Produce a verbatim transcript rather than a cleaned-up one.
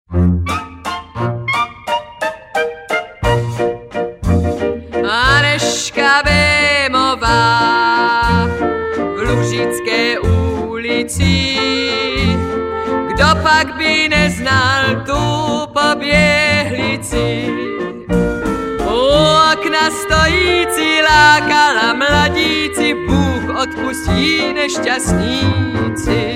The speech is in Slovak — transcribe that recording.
Aneška Bémová v Lužické ulici. Kdo pak by neznal tu poběhlici? U okna stojící lákala mladíci, Bůh odpustí nešťastníci.